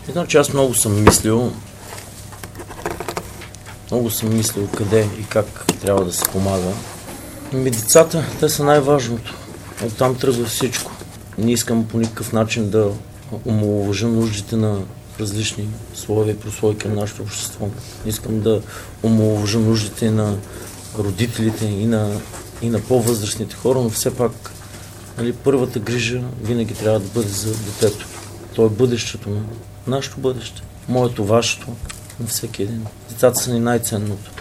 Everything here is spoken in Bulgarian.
Значи аз много съм мислил къде и как трябва да се помага. Децата, те са най-важното. Оттам тръгва всичко. Не искам по никакъв начин да омаловажа нуждите на различни слоеве и прослойки на нашето общество. Не искам да омаловажа нуждите на родителите и на по-възрастните хора, но все пак първата грижа винаги трябва да бъде за детето. То е бъдещето на нашето бъдеще. Моето, вашето, на всеки един. Децата са ни най-ценното.